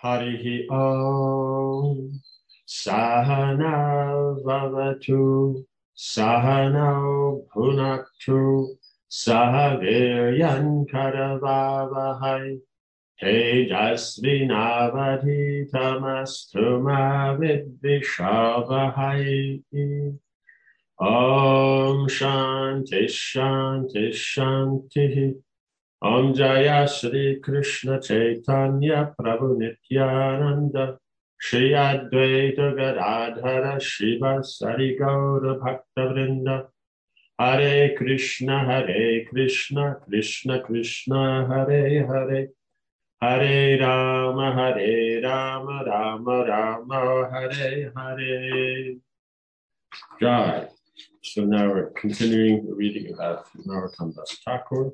Harihi Om Sahana Vavatu Sahano Bhunaktu Sahaviryan Karavavahai Tejasvinavadhitamastu ma vidvishavahai. Om Shanti Shanti Shanti. Om Jaya Shri Krishna Chaitanya Prabhu Nityananda Shri Advaita Gadadhara Shiva Sari Gaura Bhakta Vrinda Hare Krishna Krishna Krishna Hare Hare Hare Rama Rama Rama Hare Hare. Jai. So now we're continuing the reading about Narottam Das Thakur.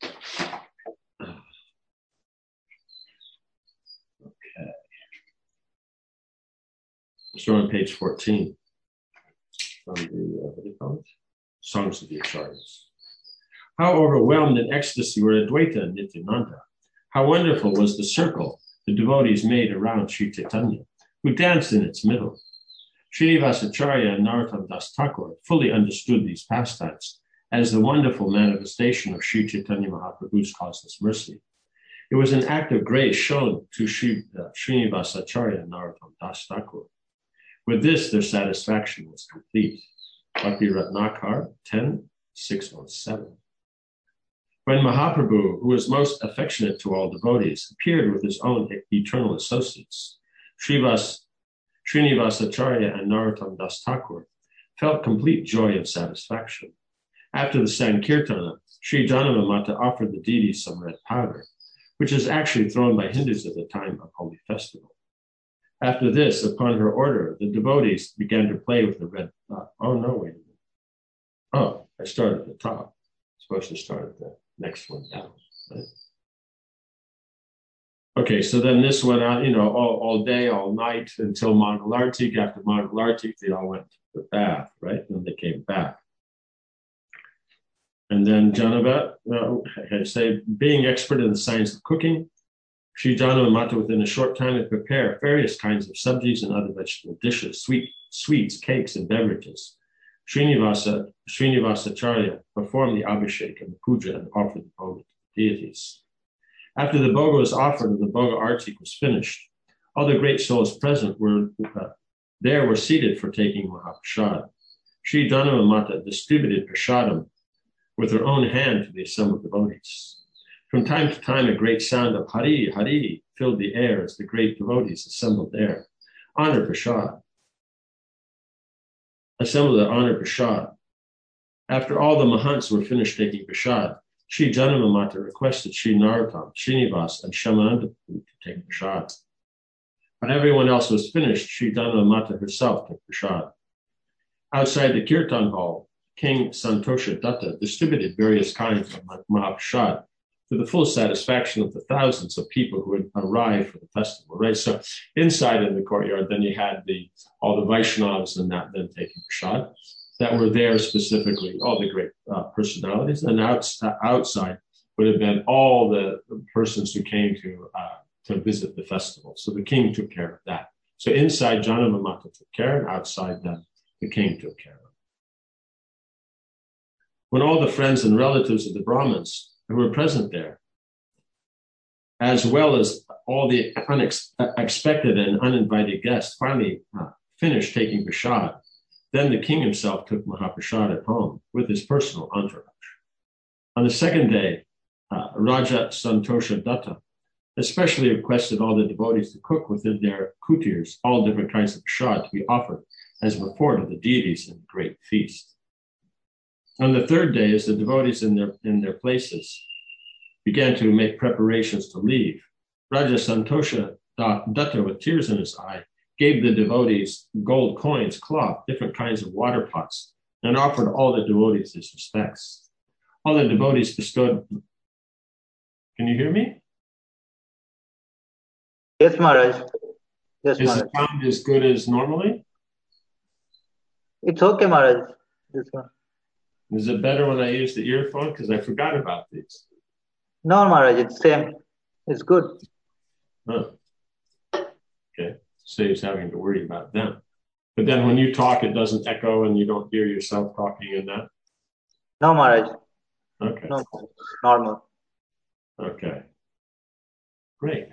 Okay. So on page 14 from the, what do you call it? Songs of the Acharyas. How overwhelmed in ecstasy were Advaita and Nityananda. How wonderful was the circle the devotees made around Sri Chaitanya, who danced in its middle. Srinivasacharya and Narottam Das Thakur fully understood these pastimes as the wonderful manifestation of Sri Chaitanya Mahaprabhu's causeless mercy. It was an act of grace shown to Srinivasacharya and Narottam Das Thakur. With this, their satisfaction was complete. Bhakti Ratnakar 10:607. When Mahaprabhu, who was most affectionate to all devotees, appeared with his own eternal associates, Srinivasacharya and Narottam Das Thakur felt complete joy and satisfaction. After the Sankirtana, Sri Janamata offered the deities some red powder, which is actually thrown by Hindus at the time of holy festival. After this, upon her order, the devotees began to play with the red. Oh, no, wait a minute. Oh, I started at the top. I'm supposed to start at the next one down. Right? Okay, so then this went out, all day, all night until Mangalartik. After Mangalartik, they all went to the bath, right? And they came back. And then Janavat, being expert in the science of cooking, Sri Janamata within a short time would prepare various kinds of sabjis and other vegetable dishes, sweets, cakes, and beverages. Srinivasacharya performed the abhishek and the puja and offered the bhoga to the deities. After the bhoga was offered and the bhoga artik was finished, all the great souls present were seated for taking Mahaprasad. Sri Janamata distributed prasadam with her own hand to the assembled devotees. From time to time, a great sound of Hari, Hari filled the air as the great devotees assembled there. Honor Prasad. Assembled at Honor Prasad. After all the Mahants were finished taking Prasad, Sri Janamata requested Sri Narottam, Srinivas, and Shamananda to take Prasad. When everyone else was finished, Sri Janamata herself took Prasad. Outside the Kirtan hall, King Santosha Datta distributed various kinds of Mahaprasad to the full satisfaction of the thousands of people who had arrived for the festival, right? So inside in the courtyard, then you had all the Vaishnavas and that then taking prasad that were there specifically, all the great personalities. And outside would have been all the persons who came to visit the festival. So the king took care of that. So inside, Janamata took care, and outside then, the king took care of it. When all the friends and relatives of the Brahmins who were present there, as well as all the unexpected and uninvited guests, finally finished taking prasad, then the king himself took Mahaprasad at home with his personal entourage. On the second day, Raja Santosha Datta especially requested all the devotees to cook within their kutirs all different kinds of prasad to be offered as before to the deities in the great feast. On the third day, as the devotees in their places began to make preparations to leave, Raja Santosha Datta, with tears in his eye, gave the devotees gold coins, cloth, different kinds of water pots, and offered all the devotees his respects. All the devotees bestowed. Can you hear me? Yes, Maharaj. Yes, Is Maharaj. the sound as good as normally? It's okay, Maharaj. This one. Is it better when I use the earphone? Because I forgot about these. No, Maharaj, it's same. It's good. Oh. saves having to worry about them. But then when you talk, it doesn't echo and you don't hear yourself talking in that? No, Maharaj. Okay. No, normal. Okay. Great.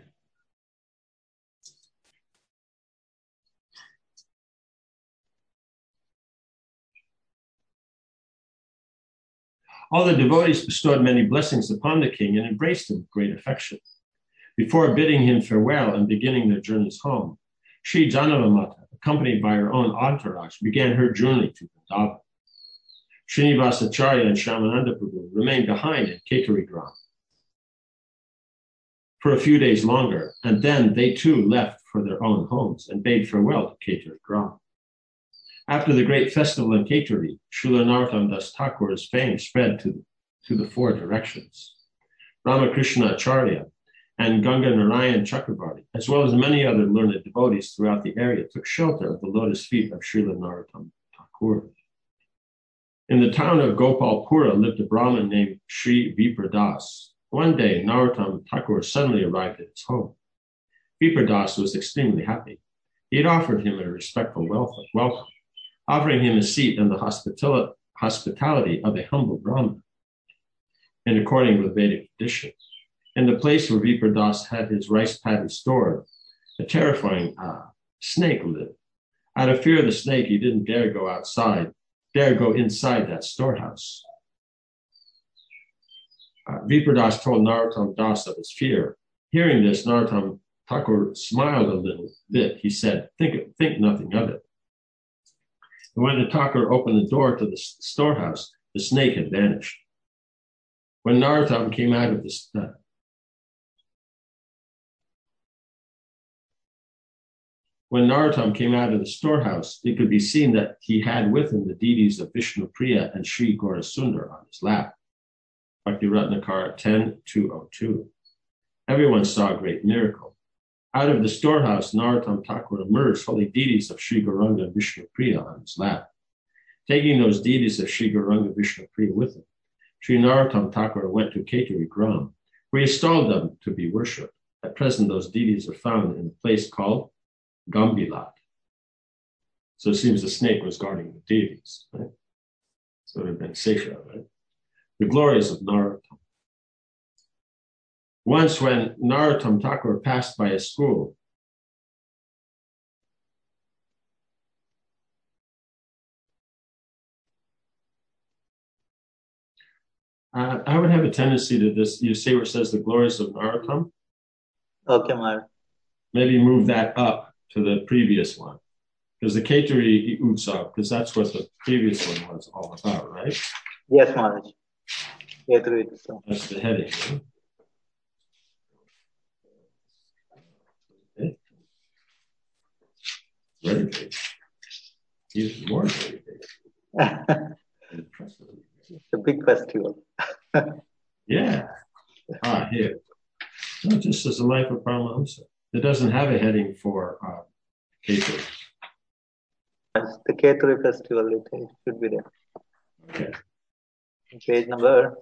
All the devotees bestowed many blessings upon the king and embraced him with great affection. Before bidding him farewell and beginning their journeys home, Sri Janavamata, accompanied by her own entourage, began her journey to Vrindavan. Srinivasacharya and Shyamananda Prabhu remained behind in Ketari Gram for a few days longer, and then they too left for their own homes and bade farewell to Ketari Gram. After the great festival in Ketari, Srila Narottam Das Thakur's fame spread to the four directions. Ramakrishna Acharya and Ganga Narayan Chakrabarti, as well as many other learned devotees throughout the area, took shelter at the lotus feet of Srila Narottam Thakur. In the town of Gopalpura lived a Brahmin named Sri Vipra Das. One day, Narottam Thakur suddenly arrived at his home. Vipra Das was extremely happy. He had offered him a respectful welcome, offering him a seat in the hospitality of a humble Brahmin, in accordance with Vedic tradition. In the place where Vipra Das had his rice paddy stored, a terrifying snake lived. Out of fear of the snake, he didn't dare go inside that storehouse. Vipra Das told Narottam Das of his fear. Hearing this, Narottam Thakur smiled a little bit. He said, think nothing of it. And when the Thakur opened the door to the storehouse, the snake had vanished. When Narottam came out of the storehouse, it could be seen that he had with him the deities of Vishnu Priya and Sri Gaurasundar on his lap. Bhakti Ratnakara 10.202. Everyone saw a great miracle. Out of the storehouse, Narottam Thakur emerged holding deities of Sri Gauranga and Vishnu Priya on his lap. Taking those deities of Sri Gauranga and Vishnu Priya with him, Sri Narottam Thakur went to Ketari Gram, where he installed them to be worshipped. At present, those deities are found in a place called Gambilat. So it seems the snake was guarding the deities, right? So it would have been safer, right? The glories of Narottam. Once when Narottam Thakur passed by a school, I would have a tendency to this. You see where it says the glories of Narottam? Okay, Maharaj. Maybe move that up to the previous one. Because the Ketari Utsav, because that's what the previous one was all about, right? Yes, Maharaj. Ketari Utsav. That's the heading, right? Okay. Very big. Even more very big. It's a big festival. Yeah. Here. No, just as a life of Paramahamsa. It doesn't have a heading for Ketari. The Ketari festival, it should be there. Okay. Page number.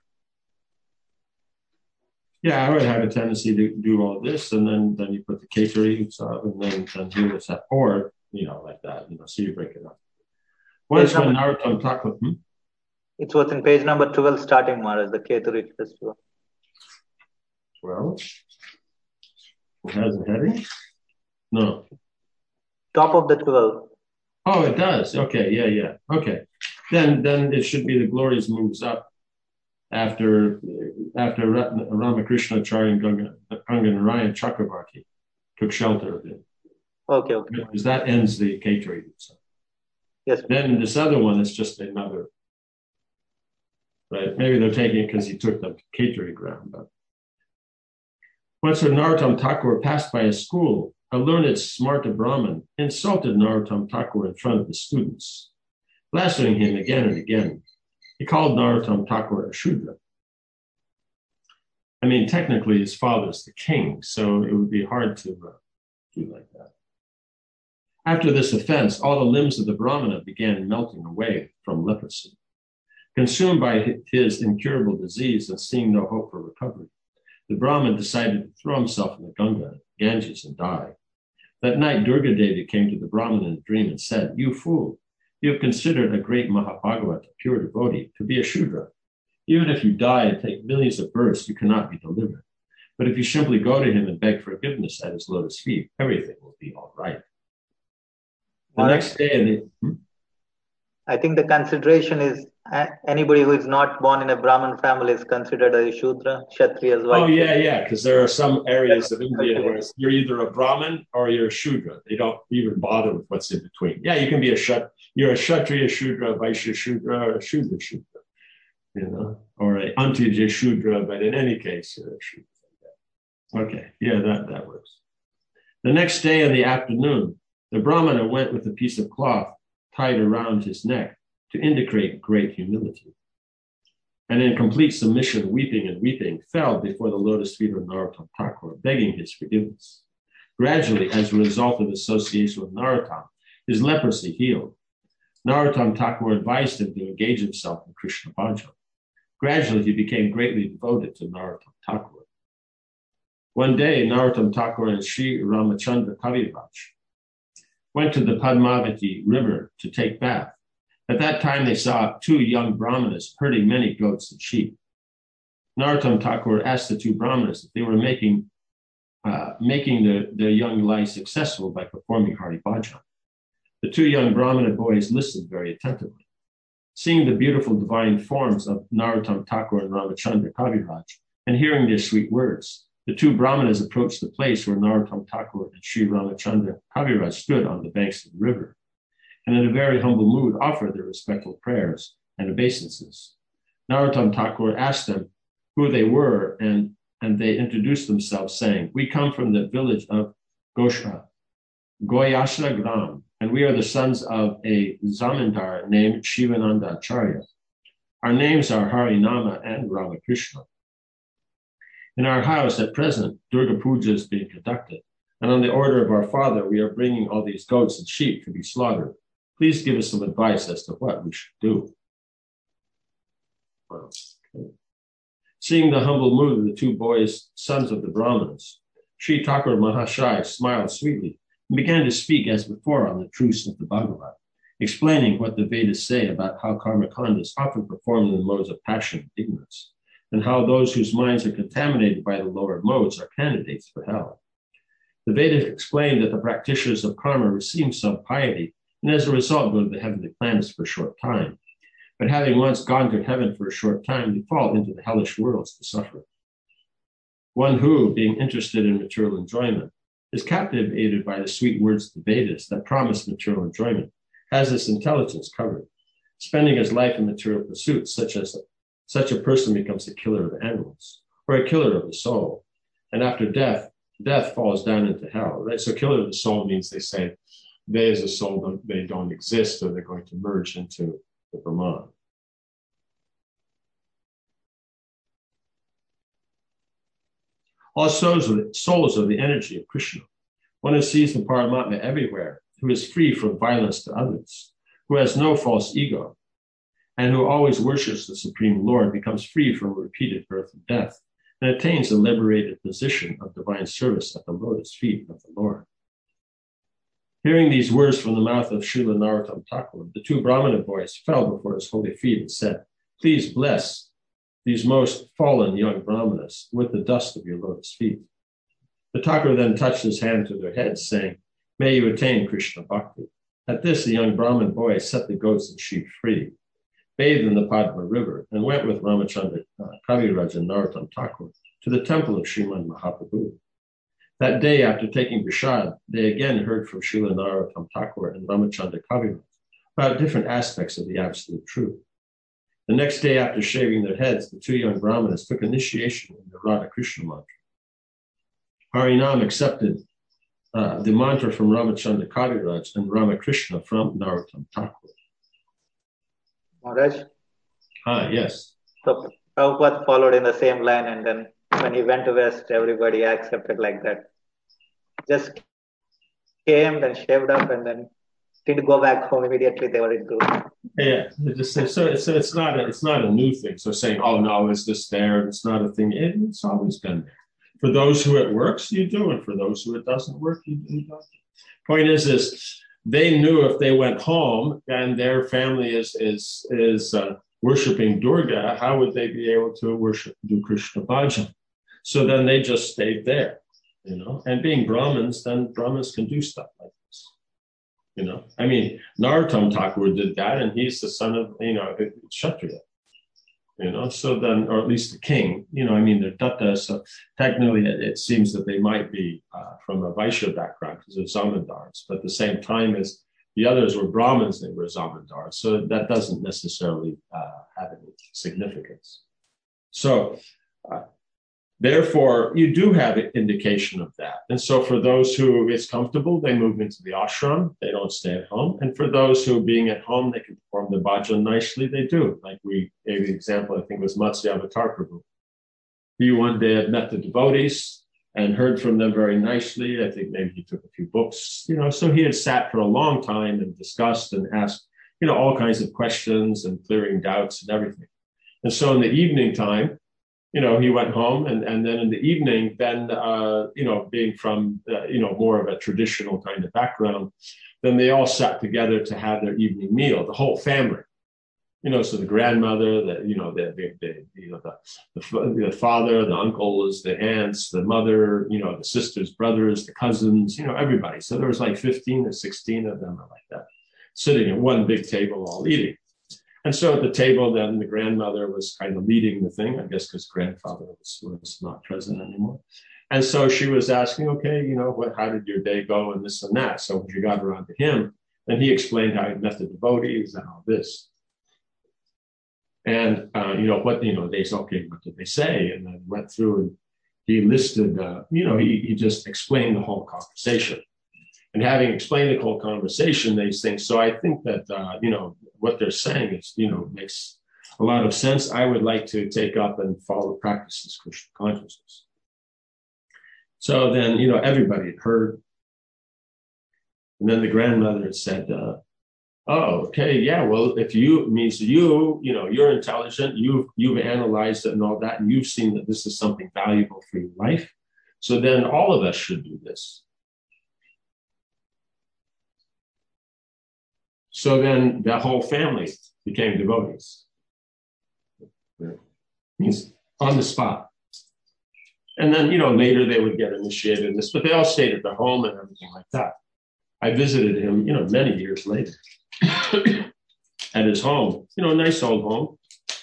Yeah, I would have a tendency to do all this, and then you put the Ketari Utsav, and then here it's that, or, like that, so you break it up. Once when Narottam Thakur, It was in page number 12 starting, Maharaj, the Ketari festival. 12? It has a heading? No. Top of the 12. Oh, it does. Okay, yeah. Okay. Then it should be the glories moves up after Ramakrishna Acharya and Ganga Narayan Chakrabarti took shelter of it. Okay. Because that ends the Ketari. Yes. Then this other one is just another, right? Maybe they're taking it because he took the Ketari ground. But once when Narottam Thakur passed by a school, a learned Smarta Brahmin insulted Narottam Thakur in front of the students, blaspheming him again and again. He called Narottam Thakur a Shudra. I mean, technically his father's the king, so it would be hard to do like that. After this offense, all the limbs of the Brahmana began melting away from leprosy. Consumed by his incurable disease and seeing no hope for recovery, the Brahmin decided to throw himself in the Ganges and die. That night, Durga Devi came to the Brahmin in a dream and said, "You fool, you have considered a great Mahabhagavat, a pure devotee, to be a Shudra. Even if you die and take millions of births, you cannot be delivered. But if you simply go to him and beg forgiveness at his lotus feet, everything will be all right." The next day, I think the consideration is anybody who is not born in a Brahmin family is considered a Shudra, Kshatriyas. Oh, yeah, because there are some areas of India where you're either a Brahmin or you're a Shudra. They don't even bother with what's in between. Yeah, you can be you're a Kshatriya Shudra, Vaishya Shudra, or a Shudra Shudra, or a Antya Shudra, but in any case, you're a Shudra. Okay, yeah, that works. The next day in the afternoon, the Brahmana went with a piece of cloth tied around his neck to indicate great humility. And in complete submission, weeping, fell before the lotus feet of Narottam Thakur, begging his forgiveness. Gradually, as a result of association with Narottam, his leprosy healed. Narottam Thakur advised him to engage himself in Krishna Bhajan. Gradually, he became greatly devoted to Narottam Thakur. One day, Narottam Thakur and Sri Ramachandra Kaviraj went to the Padmavati river to take bath. At that time, they saw two young Brahmanas herding many goats and sheep. Narottam Thakur asked the two Brahmanas if they were making their young life successful by performing Hari Bhajan. The two young Brahmana boys listened very attentively. Seeing the beautiful divine forms of Narottam Thakur and Ramachandra Kaviraj, and hearing their sweet words, the two Brahmanas approached the place where Narottam Thakur and Sri Ramachandra Kaviraj stood on the banks of the river, and in a very humble mood offered their respectful prayers and obeisances. Narottam Thakur asked them who they were, and they introduced themselves, saying, "We come from the village of Goyashla Gram, and we are the sons of a zamindar named Shivananda Acharya. Our names are Harinama and Ramakrishna. In our house at present, Durga Puja is being conducted, and on the order of our father, we are bringing all these goats and sheep to be slaughtered. Please give us some advice as to what we should do." Okay. Seeing the humble mood of the two boys, sons of the Brahmanas, Sri Thakur Mahashaya smiled sweetly and began to speak as before on the truths of the Bhagavad, explaining what the Vedas say about how karmakandas often performed in the modes of passion and ignorance, and how those whose minds are contaminated by the lower modes are candidates for hell. The Vedas explain that the practitioners of karma receive some piety and as a result go to the heavenly planets for a short time. But having once gone to heaven for a short time, they fall into the hellish worlds to suffer. One who, being interested in material enjoyment, is captivated by the sweet words of the Vedas that promise material enjoyment, has this intelligence covered. Spending his life in material pursuits, such a person becomes a killer of animals, or a killer of the soul. And after death falls down into hell, right? So killer of the soul means they say they as a soul, they don't exist, or they're going to merge into the Brahman. All souls are the energy of Krishna. One who sees the Paramatma everywhere, who is free from violence to others, who has no false ego, and who always worships the Supreme Lord, becomes free from repeated birth and death, and attains a liberated position of divine service at the lotus feet of the Lord. Hearing these words from the mouth of Srila Narottam Thakur, the two Brahmana boys fell before his holy feet and said, "Please bless these most fallen young Brahmanas with the dust of your lotus feet." The Thakur then touched his hand to their heads, saying, "May you attain Krishna Bhakti." At this, the young Brahman boy set the goats and sheep free, bathed in the Padma river, and went with Ramachandra Kaviraj and Narottam Thakur to the temple of Srimad Mahaprabhu. That day, after taking Prasad, they again heard from Srila Narottam Thakur and Ramachandra Kaviraj about different aspects of the absolute truth. The next day, after shaving their heads, the two young Brahmanas took initiation in the Radha Krishna mantra. Harinam accepted the mantra from Ramachandra Kaviraj and Ramakrishna from Narottam Thakur. Maharaj? Yes. So Prabhupada followed in the same line, and then when he went to West, everybody accepted like that. Just came, then shaved up, and then didn't go back home immediately. They were into. Yeah, just say, so it's not a new thing. So saying, "Oh no, it's just there," it's not a thing. It's always been there. For those who it works, you do, and for those who it doesn't work, you don't. Point is they knew if they went home and their family is worshiping Durga, how would they be able to do Krishna bhajan? So then they just stayed there, And being Brahmins, then Brahmins can do stuff like this, I mean, Narottam Thakur did that, and he's the son of Kshatriya. So then, or at least the king, they're Datta, so technically it seems that they might be from a Vaishya background because they're Zamindars, but at the same time as the others were Brahmins, they were Zamindars. So that doesn't necessarily have any significance. So therefore, you do have an indication of that. And so for those who it's comfortable, they move into the ashram. They don't stay at home. And for those who being at home, they can perform the bhajan nicely, they do. Like we gave the example, I think it was Matsya Avatar Prabhu. He one day had met the devotees and heard from them very nicely. I think maybe he took a few books, so he had sat for a long time and discussed and asked, all kinds of questions and clearing doubts and everything. And so in the evening time, he went home and then in the evening, then, being from, more of a traditional kind of background, then they all sat together to have their evening meal, the whole family, so the grandmother, the father, the uncles, the aunts, the mother, the sisters, brothers, the cousins, everybody. So there was like 15 or 16 of them or like that, sitting at one big table, all eating. And so at the table, then the grandmother was kind of leading the thing, I guess, because grandfather was not present anymore. And so she was asking, okay, how did your day go and this and that? So when she got around to him, and he explained how he met the devotees and all this. And, they said, okay, what did they say? And then went through and he listed, he just explained the whole conversation. And having explained the whole conversation, they think, so I think that, what they're saying is, makes a lot of sense. I would like to take up and follow practices Krishna consciousness. So then, everybody had heard. And then the grandmother had said, oh, okay, yeah, well, if you means you're intelligent, you've analyzed it and all that, and you've seen that this is something valuable for your life. So then all of us should do this. So then the whole family became devotees. Means on the spot. And then, later they would get initiated in this, but they all stayed at their home and everything like that. I visited him, many years later at his home, nice old home,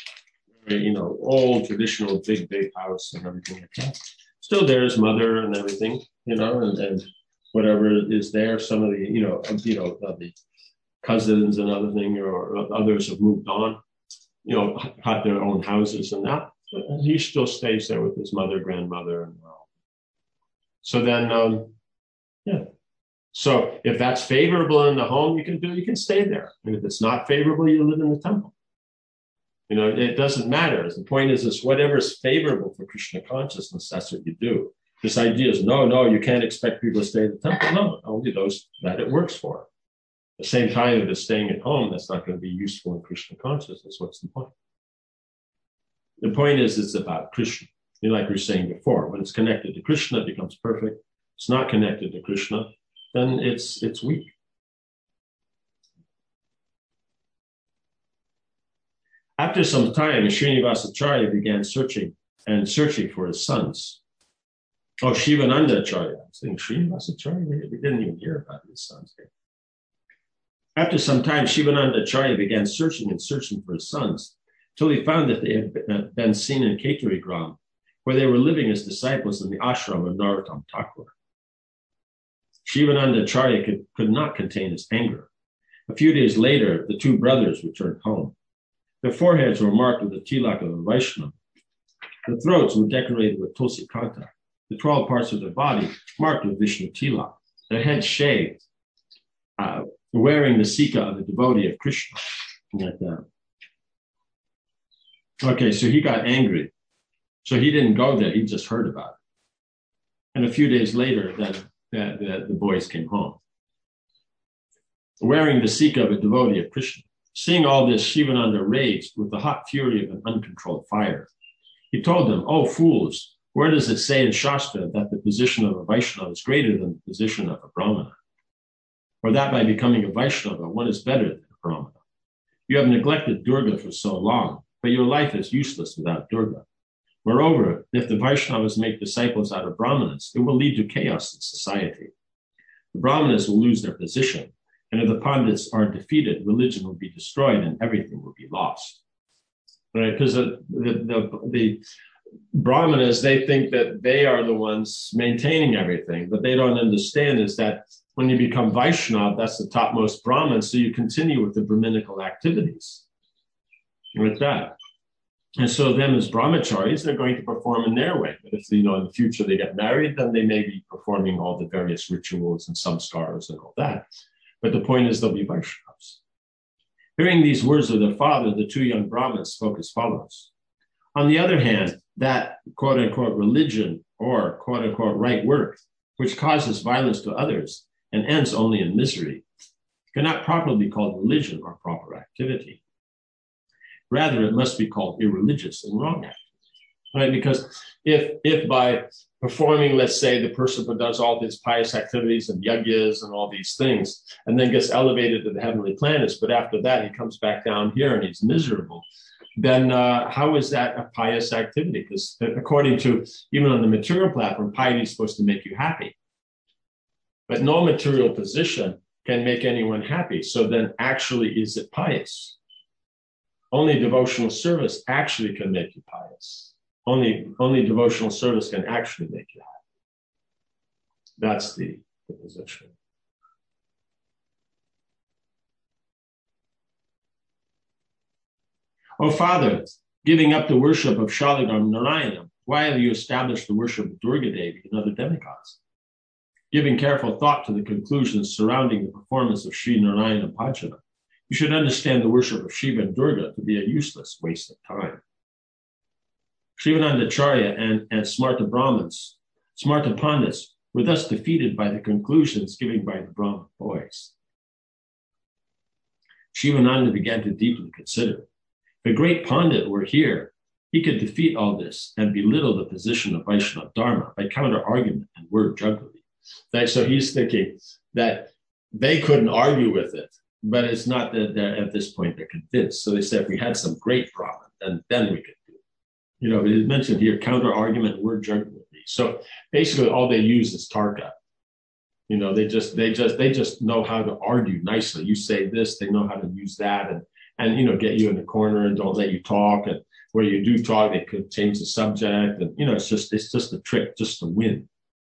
old traditional big house and everything like that. Still there, his mother and everything, and whatever is there. Some of the, the cousins and other thing or others have moved on, had their own houses and that. But he still stays there with his mother, grandmother, and so then, So if that's favorable in the home, you can stay there. And if it's not favorable, you live in the temple. It doesn't matter. The point is whatever is favorable for Krishna consciousness, that's what you do. This idea is, no, you can't expect people to stay in the temple. No, only those that it works for. At the same time, if it's staying at home, that's not going to be useful in Krishna consciousness. What's the point? The point is it's about Krishna. Like we were saying before, when it's connected to Krishna, it becomes perfect. It's not connected to Krishna, then it's weak. After some time, Srinivasacharya began searching for his sons. Oh, Shivananda Acharya. I was thinking Srinivasacharya, we didn't even hear about his sons here. After some time, Shivananda Acharya began searching for his sons, till he found that they had been seen in Ketari Gram, where they were living as disciples in the ashram of Narottam Thakur. Shivananda Acharya could not contain his anger. A few days later, the two brothers returned home. Their foreheads were marked with the tilak of a Vaishnava. The throats were decorated with tulsi kanta. The 12 parts of their body marked with Vishnu tilak. Their heads shaved, wearing the sika of a devotee of Krishna. Like that. Okay, so he got angry. So he didn't go there. He just heard about it. And a few days later, then the boys came home, wearing the sika of a devotee of Krishna. Seeing all this, Shivananda raged with the hot fury of an uncontrolled fire. He told them, "Oh, fools, Where does it say in Shastra that the position of a Vaishnava is greater than the position of a Brahmana? Or that by becoming a Vaishnava, one is better than a Brahmana? You have neglected Durga for so long, but your life is useless without Durga. Moreover, if the Vaishnavas make disciples out of Brahmanas, it will lead to chaos in society. The Brahmanas will lose their position, and if the Pandits are defeated, religion will be destroyed and everything will be lost. Right? Because the Brahmanas, they think that they are the ones maintaining everything, but they don't understand is that when you become Vaishnava, that's the topmost Brahman, so you continue with the Brahminical activities with that. And so them as brahmacharis, they're going to perform in their way. But if, in the future they get married, then they may be performing all the various rituals and samskaras and all that. But the point is they'll be Vaishnavas. Hearing these words of their father, the two young Brahmins spoke as follows. On the other hand, that quote-unquote religion or quote-unquote right work, which causes violence to others and ends only in misery, cannot properly be called religion or proper activity. Rather, it must be called irreligious and wrong activity, right? Because if by performing, let's say, the person who does all these pious activities and yajnas and all these things, and then gets elevated to the heavenly planets, but after that he comes back down here and he's miserable, then how is that a pious activity? Because according to, even on the material platform, piety is supposed to make you happy. But no material position can make anyone happy. So then actually, is it pious? Only devotional service actually can make you pious. Only devotional service can actually make you happy. That's the position. Oh, Father, giving up the worship of Shaligam Narayana, why have you established the worship of Durga Devi and other demigods? Giving careful thought to the conclusions surrounding the performance of Sri Narayana Bhajana, you should understand the worship of Shiva and Durga to be a useless waste of time. Shivanandacharya and Smarta Pandits were thus defeated by the conclusions given by the Brahmin boys. Shivananda began to deeply consider. If a great Pandit were here, he could defeat all this and belittle the position of Vaishnava Dharma by counter-argument and word jugglery. So he's thinking that they couldn't argue with it, but it's not that at this point they're convinced. So they said, if we had some great Brahmin, then we could do it. It mentioned here counter-argument and word jugglery. So basically all they use is tarka. They just know how to argue nicely. You say this, they know how to use that and get you in the corner and don't let you talk. And where you do talk, they could change the subject. And it's just a trick just to win.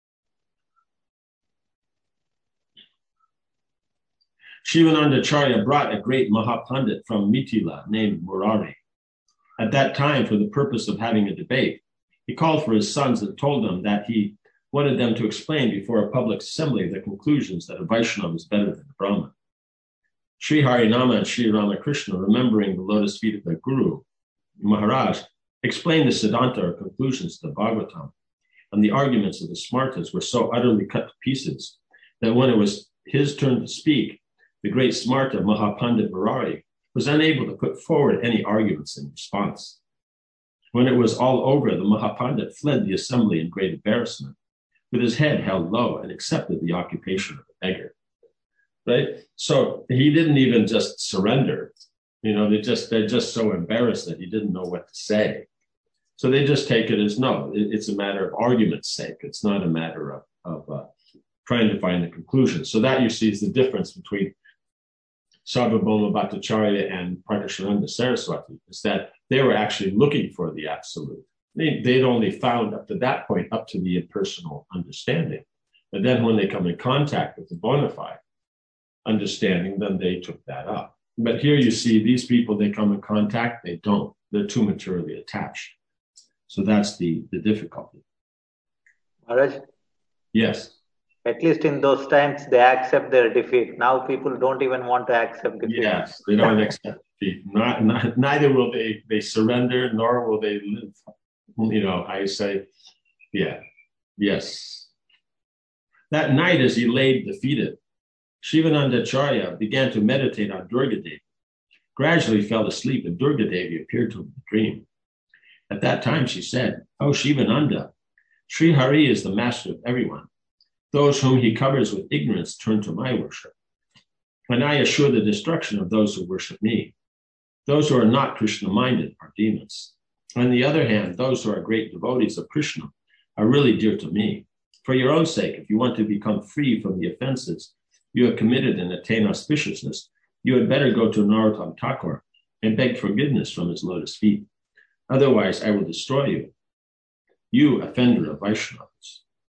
Shivanandacharya brought a great Mahapandit from Mithila named Murari. At that time, for the purpose of having a debate, he called for his sons and told them that he wanted them to explain before a public assembly the conclusions that a Vaishnava is better than a Brahman. Sri Harinama and Sri Ramakrishna, remembering the lotus feet of their guru, Maharaj, explained the Siddhanta or conclusions to the Bhagavatam, and the arguments of the Smartas were so utterly cut to pieces that when it was his turn to speak, the great Smarta, Mahapandit Murari, was unable to put forward any arguments in response. When it was all over, the Mahapandit fled the assembly in great embarrassment, with his head held low, and accepted the occupation of a beggar. Right? So he didn't even just surrender. They're just so embarrassed that he didn't know what to say. So they just take it as no, it's a matter of argument's sake. It's not a matter of trying to find the conclusion. So that you see is the difference between Sarvabhauma Bhattacharya and Prakashananda Saraswati, is that they were actually looking for the absolute. They'd only found up to that point, up to the impersonal understanding. But then when they come in contact with the bona fide understanding, then they took that up. But here you see these people, they come in contact, they don't. They're too materially attached. So that's the difficulty. Maharaj? Yes. At least in those times, they accept their defeat. Now people don't even want to accept defeat. Yes, they don't accept defeat. Neither will they surrender, nor will they live. I say, yes. That night, as he lay defeated, Shivanandacharya began to meditate on Durga Devi. Gradually fell asleep, and Durga Devi appeared to him in a dream. At that time, she said, "Oh, Shivananda, Sri Hari is the master of everyone. Those whom he covers with ignorance turn to my worship. And I assure the destruction of those who worship me. Those who are not Krishna-minded are demons. On the other hand, those who are great devotees of Krishna are really dear to me. For your own sake, if you want to become free from the offenses you have committed and attain auspiciousness, you had better go to Narottam Thakur and beg forgiveness from his lotus feet. Otherwise, I will destroy you, you offender of Vaishnavas.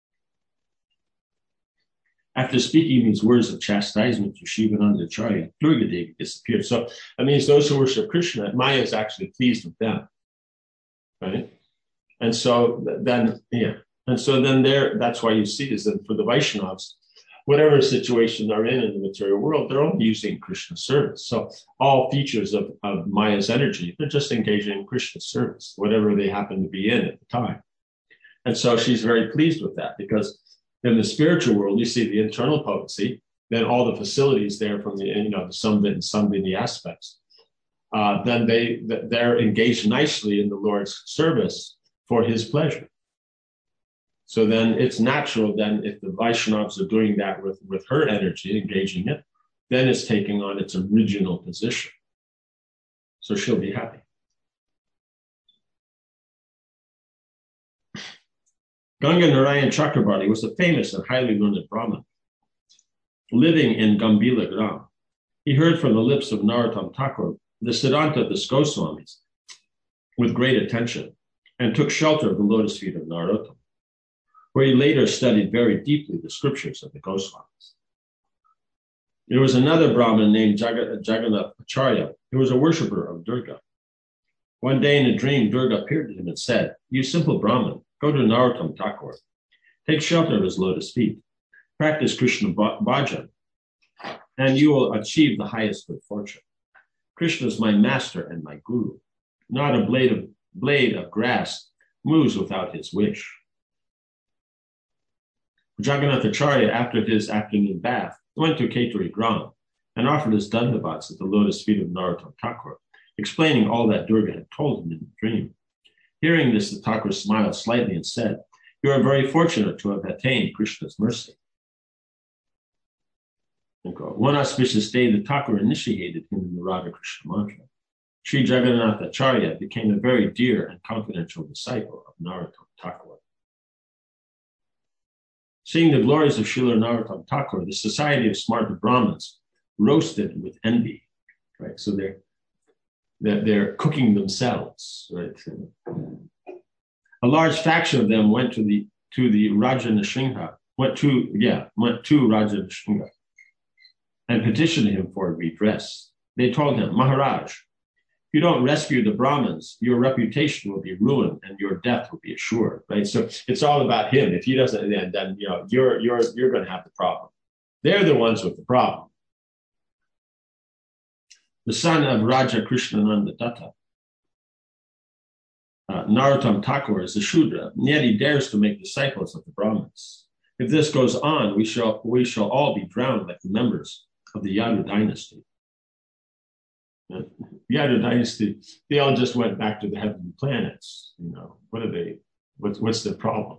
After speaking these words of chastisement to Shivananda Acharya, Durga Devi disappeared. So that means those who worship Krishna, Maya is actually pleased with them, right? And so then, that's why you see is that for the Vaishnavas, whatever situation they're in the material world, they're only using Krishna service. So all features of Maya's energy, they're just engaging in Krishna service, whatever they happen to be in at the time. And so she's very pleased with that because in the spiritual world, you see the internal potency, then all the facilities there from the Samvit and Samvini aspects. Then they're engaged nicely in the Lord's service for his pleasure. So then it's natural then if the Vaishnavas are doing that with her energy, engaging it, then it's taking on its original position. So she'll be happy. Ganga Narayan Chakrabarti was a famous and highly learned Brahmin. Living in Gambhila Gram, he heard from the lips of Narottam Thakur the Siddhanta of the Goswamis with great attention and took shelter of the lotus feet of Narottam, where he later studied very deeply the scriptures of the Goswamis. There was another Brahmin named Jagannath Acharya who was a worshipper of Durga. One day in a dream, Durga appeared to him and said, "You simple Brahmin, go to Narottam Thakur. Take shelter of his lotus feet. Practice Krishna bhajan, and you will achieve the highest good fortune. Krishna is my master and my guru. Not a blade of grass moves without his wish." Jagannath Acharya, after his afternoon bath, went to Keturi Gram and offered his dandavats at the lotus feet of Narottam Thakur, explaining all that Durga had told him in the dream. Hearing this, the Thakur smiled slightly and said, "You are very fortunate to have attained Krishna's mercy." One auspicious day, the Thakur initiated him in the Radha Krishna mantra. Sri Jagannath Acharya became a very dear and confidential disciple of Narottam Thakur. Seeing the glories of Srila Narottam Thakur, the society of smart Brahmins roasted with envy. Right, so they're cooking themselves. Right, a large faction of them went to the Raja Nrsimha, went to Raja Nrsimha and petitioned him for redress. They told him, "Maharaj, if you don't rescue the Brahmins, your reputation will be ruined and your death will be assured." Right, so it's all about him. If he doesn't, then you're going to have the problem. They're the ones with the problem. The son of Raja Krishnananda Datta, Narottam Thakur, is a Shudra, and yet he dares to make disciples of the Brahmins. If this goes on, we shall all be drowned like the members of the Yadu dynasty. Yadu dynasty, they all just went back to the heavenly planets. What are they? What's the problem?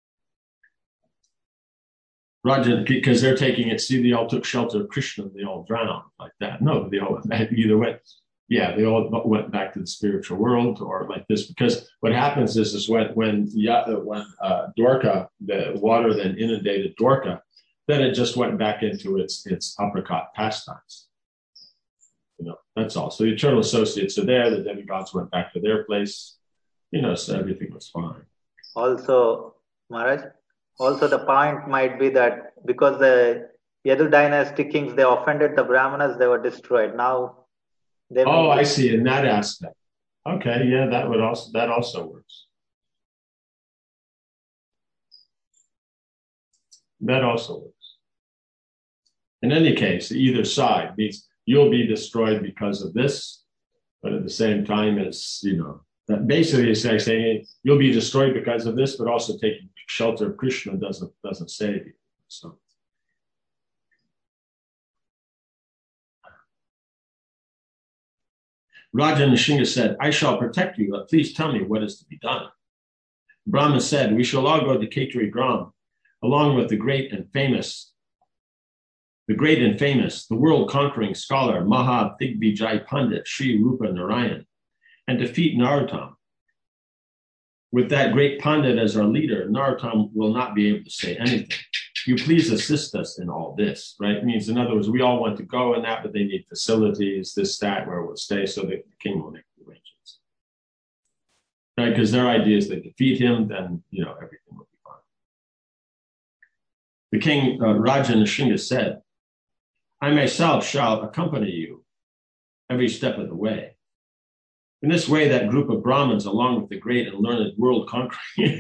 Raja, because they're taking it. See, they all took shelter of Krishna. They all drowned like that. No, they all either went. Yeah, they all went back to the spiritual world or like this. Because what happens is when Dwarka, the water then inundated Dwarka, then it just went back into its apricot pastimes. That's all. So the eternal associates are there. The demigods went back to their place. So everything was fine. Also, Maharaj, the point might be that because the Yadu dynasty kings, they offended the Brahmanas, they were destroyed. Now they I see, in that aspect. Okay, yeah, that also works. That also works. In any case, either side means you'll be destroyed because of this, but at the same time, it's that basically is saying you'll be destroyed because of this, but also taking shelter of Krishna doesn't save you. So. Raja Nrsimha said, "I shall protect you, but please tell me what is to be done." Brahman said, we shall all go to Khetri Gram, along with the great and famous, the world-conquering scholar Maha Digvijay Pandit Sri Rupa Narayan, and defeat Narottam. With that great Pandit as our leader, Narottam will not be able to say anything. You please assist us in all this, right? It means, in other words, we all want to go in that, but they need facilities, this, that, where we'll stay, so the king will make the arrangements. Right? Because their idea is they defeat him, then, everything will be fine. The king, Raja Nrsinga, said, I myself shall accompany you every step of the way. In this way, that group of Brahmins, along with the great and learned world-conquering...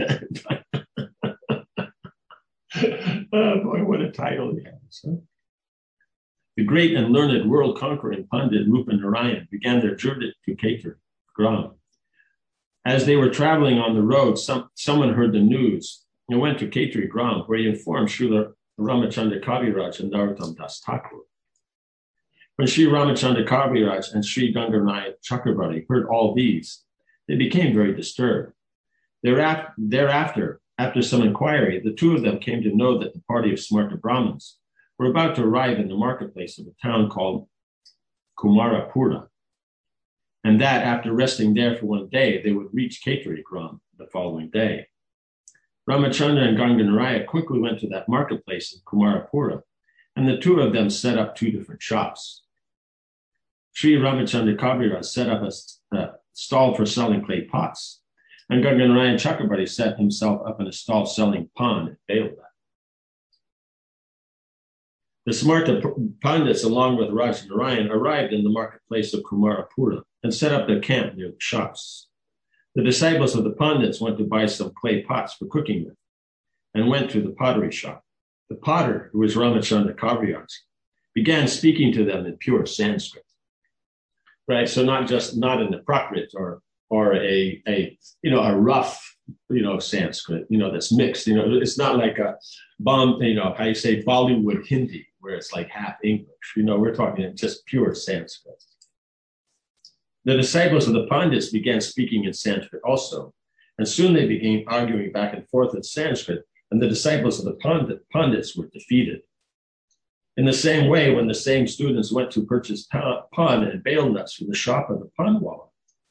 oh boy, what a title he has. Huh? The great and learned world-conquering Pandit Rupa Narayan began their journey to Khetri Gram. As they were traveling on the road, someone heard the news and went to Khetri Gram, where he informed Srila Ramachandra Kaviraj and Narottam Das Thakur. When Sri Ramachandra Kaviraj and Sri Ganganarayan Chakrabarti heard all these, they became very disturbed. Thereafter, after some inquiry, the two of them came to know that the party of Smarta Brahmins were about to arrive in the marketplace of a town called Kumarapura, and that after resting there for one day, they would reach Khetri Gram the following day. Ramachandra and Ganganaraya quickly went to that marketplace in Kumarapura, and the two of them set up two different shops. Sri Ramachandra Kaviraj set up a stall for selling clay pots, and Ganganarayan Chakrabarti set himself up in a stall selling pan and Belda. The Smarta Pandits, along with Raja Narayan, arrived in the marketplace of Kumarapura and set up their camp near the shops. The disciples of the Pandits went to buy some clay pots for cooking with and went to the pottery shop. The potter, who was Ramachandra Kaviraj, began speaking to them in pure Sanskrit. Right, so not in the Prakrit or a rough Sanskrit that's mixed. It's not like a how you say Bollywood Hindi where it's like half English. We're talking just pure Sanskrit. The disciples of the Pandits began speaking in Sanskrit also, and soon they began arguing back and forth in Sanskrit, and the disciples of the Pandits were defeated. In the same way, when the same students went to purchase pan and bale nuts from the shop of the panwala,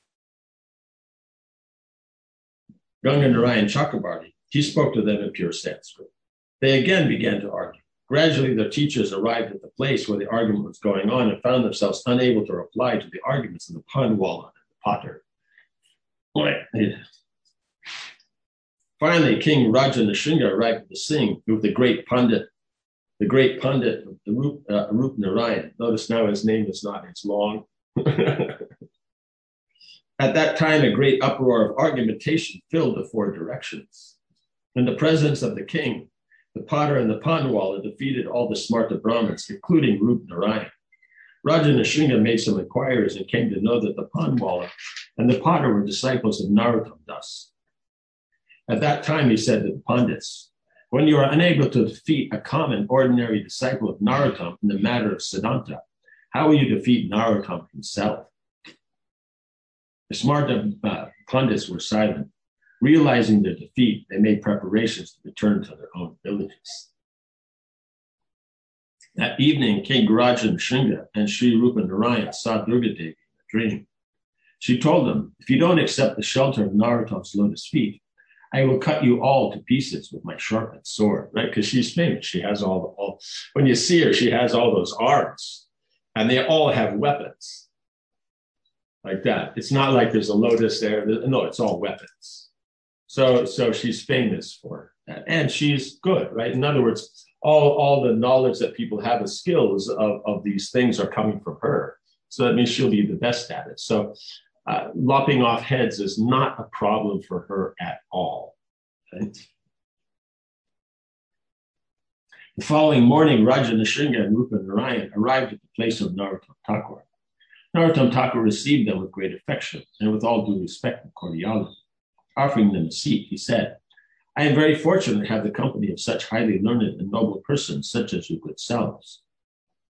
Ganganarayan Chakrabarti, he spoke to them in pure Sanskrit. They again began to argue. Gradually, their teachers arrived at the place where the argument was going on and found themselves unable to reply to the arguments of the panwala and the potter. Finally, King Raja Nrsinga arrived at the Singh with the great Pandit Rup Narayan. Notice now his name is not, it's long. At that time, a great uproar of argumentation filled the four directions. In the presence of the king, the potter and the panwala defeated all the Smarta Brahmins, including Rup Narayan. Raja Nrsinga made some inquiries and came to know that the panwala and the potter were disciples of Narottam Das. At that time, he said to the Pandits, when you are unable to defeat a common, ordinary disciple of Narottam in the matter of Siddhanta, how will you defeat Narottam himself? The Smarta Pandits were silent. Realizing their defeat, they made preparations to return to their own villages. That evening, King Raja Nrsinga and Sri Rupa Narayan saw Durga Devi in a dream. She told them, if you don't accept the shelter of Narottam's lotus feet, I will cut you all to pieces with my sharpened sword, right? Because she's famous. She has when you see her, she has all those arms, and they all have weapons like that. It's not like there's a lotus there. No, it's all weapons. So she's famous for that, and she's good, right? In other words, all the knowledge that people have as skills of these things are coming from her. So that means she'll be the best at it. So lopping off heads is not a problem for her at all. Right? The following morning, Raja Nrsinga and Rupa Narayan arrived at the place of Narottam Thakur. Narottam Thakur received them with great affection and with all due respect and cordiality. Offering them a seat, he said, I am very fortunate to have the company of such highly learned and noble persons such as you good selves.